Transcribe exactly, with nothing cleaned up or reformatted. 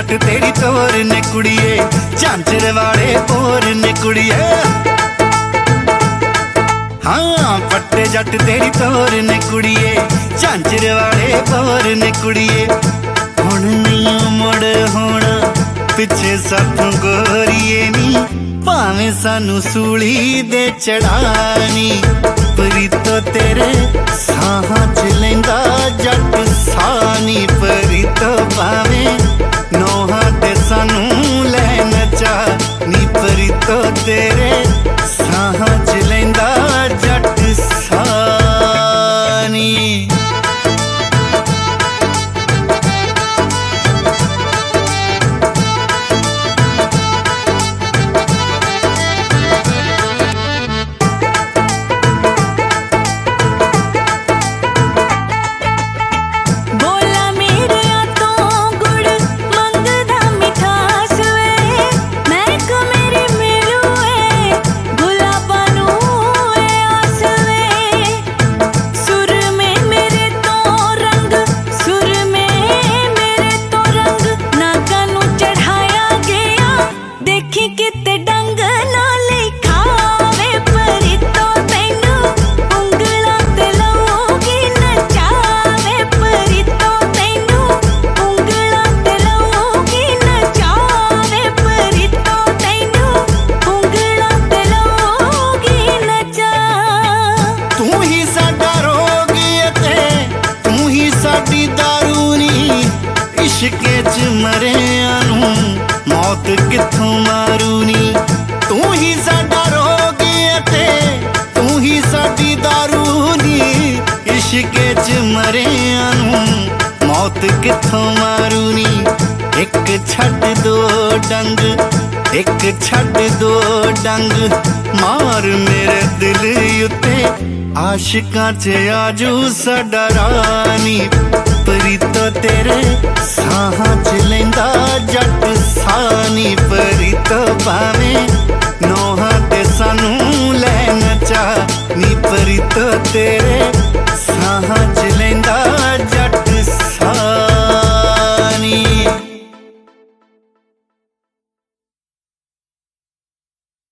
जट तेरी तोर ने कुड़िए, झांझर वाले बोर ने कुड़िए। हाँ पट्टे जट तेरी तोर ने कुड़िए, झांझर वाले बोर ने कुड़िए। हुण नहीं मुड़ होना पिछे साथों गोरिए नी, भावें सानू सूली दे चढ़ानी। परीतो तेरे साहां च लैंदा जट सानी, परीतो भावें नोहां ते सानू लै नचा नी। परीतो तेरे साहां च लैंदा जट सानी। इश्के च मरिया नू मौत कित्थों मारूनी। तू ही साडा रोग ते तू ही साडी दारूनी। इश्के च मरिया नू मौत कित्थों मारूनी। एक छड्ड दो डंग, एक छड्ड दो डंग, मार मेरे दिल उत्ते आशिकां च आजू साडा रानी। परीतो तेरे साहां च लैंदा जट सानी। परीतो भावें नोहां ते सानू लै नचा नी। परीतो तेरे